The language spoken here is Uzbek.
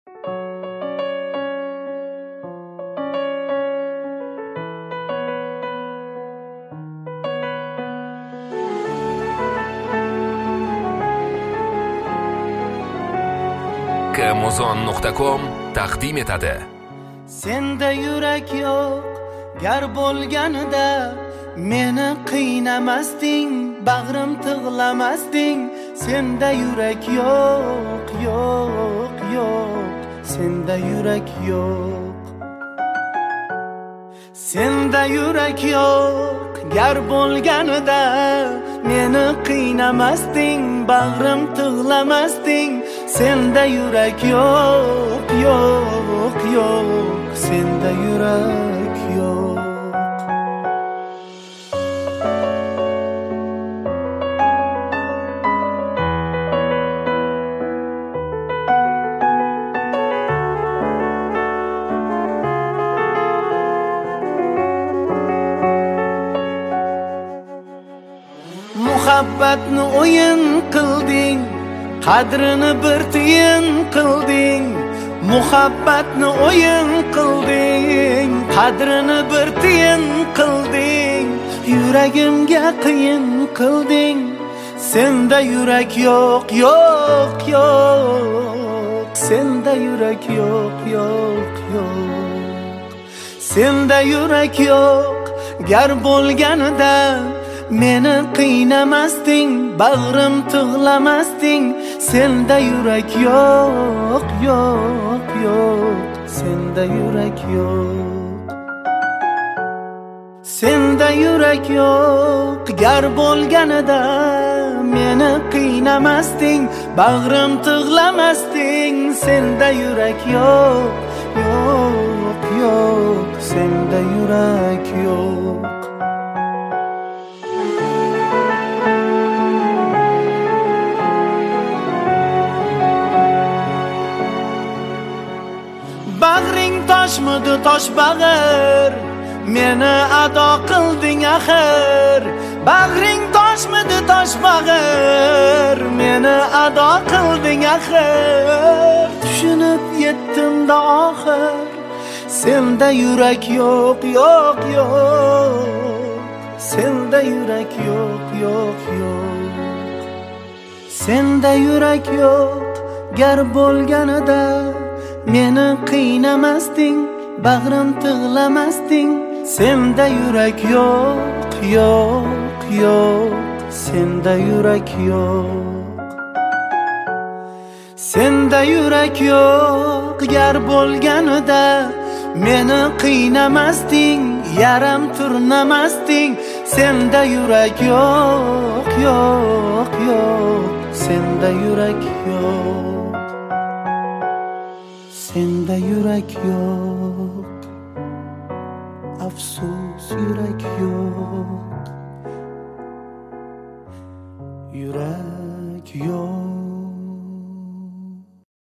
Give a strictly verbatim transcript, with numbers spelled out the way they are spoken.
kmuzon nuqta com taqdim etadi. Senda yurak yo'q, gar bo'lganida meni qiynamasding, bag'rim tig'lamasding. Senda yurak yo'q, yo'q, yo'q. Senda yurak yo'q. Senda yurak yo'q, gar bo'lganida meni qiynamasding, bag'rim tig'lamasding. Senda yurak yo'q, yo'q, yo'q. Senda yurak yo'q. Muhabbatni o'yin qilding, qadrini bir tiyin qilding. Muhabbatni o'yin qilding, qadrini bir tiyin qilding. Yuragimga qiyin qilding. Senda yurak yo'q, yo'q, yo'q. Senda yurak yo'q, yo'q, yo'q. Senda yurak yo'q, gar bo'lganida meni qiynamasding, bag'rim tig'lamasding. Senda yurak yo'q, yo'q, yo'q. Senda yurak yo'q. Senda yurak yo'q, gar bo'lganida meni qiynamasding, bag'rim tig'lamasding. Senda yurak yo'q, yo'q, yo'q. Senda yurak yo'q. Bag'ring toshmidi tosh bag'ir, meni ado qilding axir. Bag'ring toshmidi tosh bag'ir, meni ado qilding axir. Tushunib yetdim-da oxir. Senda yurak yo'q, yo'q, yo'q. Senda yurak yo'q, yo'q, yo'q. Senda yurak yo'q, gar bo'lganida meni qiynamasding, bag'rim tig'lamasding. Senda yurak yo'q, yo'q, yo'q. Senda yurak yo'q. Senda yurak yo'q, gar bo'lganida meni qiynamasding, yaram turnamasding. Senda yurak yo'q, yo'q, yo'q. Senda yurak yo'q. Senda yurak yo'q, afsus yurak yo'q.